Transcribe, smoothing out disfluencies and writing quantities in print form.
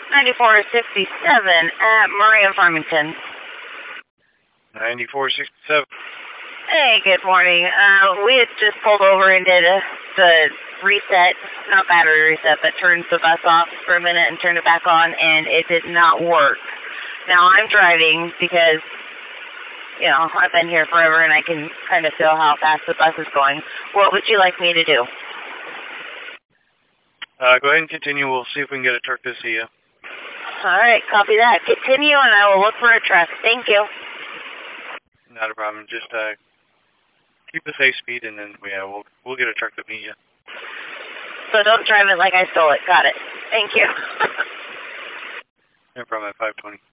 9467 at Murray and Farmington. 9467. Hey, good morning. We had just pulled over and did the reset, not battery reset, but turned the bus off for a minute and turned it back on, and it did not work. Now I'm driving because, you know, I've been here forever and I can kind of feel how fast the bus is going. What would you like me to do? Go ahead and continue. We'll see if we can get a truck to see you. All right, copy that. Continue, and I will look for a truck. Thank you. Not a problem. Just keep a safe speed, and then we'll get a truck to meet you. So don't drive it like I stole it. Got it. Thank you. No problem. At 520.